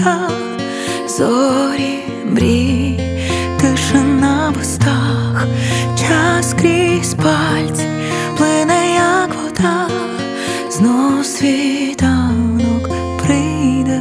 літа, зорі, мрій, тишина в устах, час крізь пальці плине, як вода, знов світанок прийде.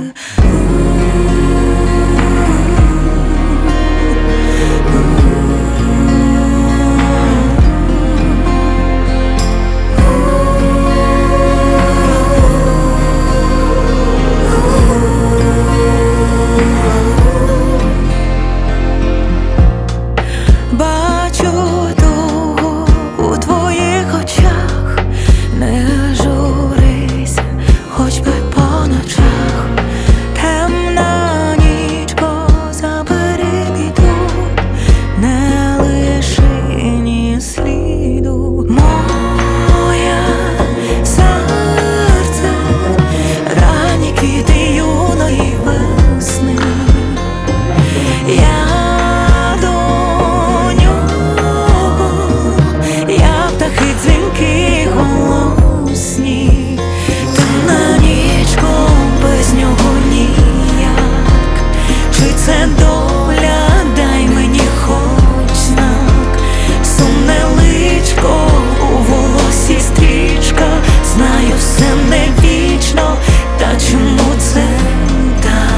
Бачу тугу у твоїх очах, не журися, хоч би по ночах. Темна нічко, забери біду, не лиши ні сліду. Моє серце, ранні квіти юної весни. Птахи дзвінки голосні, темна нічко, без нього ніяк. Чи це доля, дай мені хоч знак. Сумне личко, у волосі стрічка, знаю, все не вічно, та чому це так?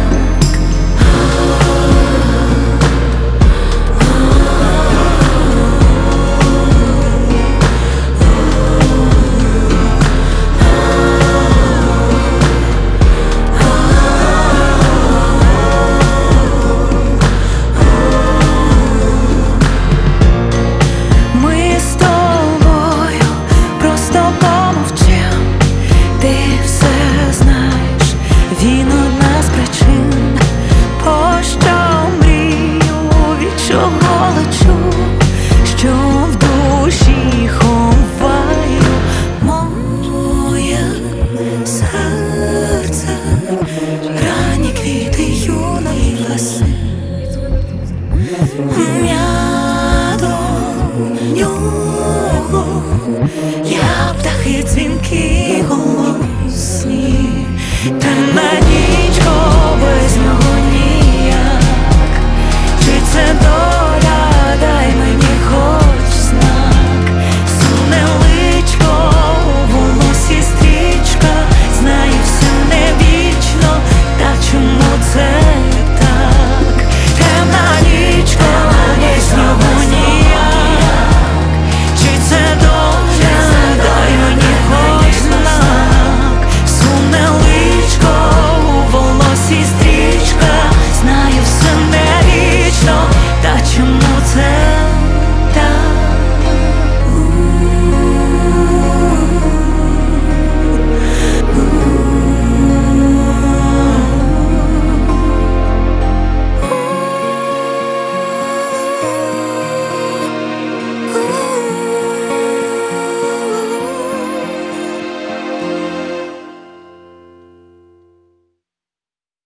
Він одна з причин, пощо мрію, від чого лечу, що в душі ховаю. Моє серце, ранні квіти юної весни. Я до нього, я птахи дзвінки голосні. Темна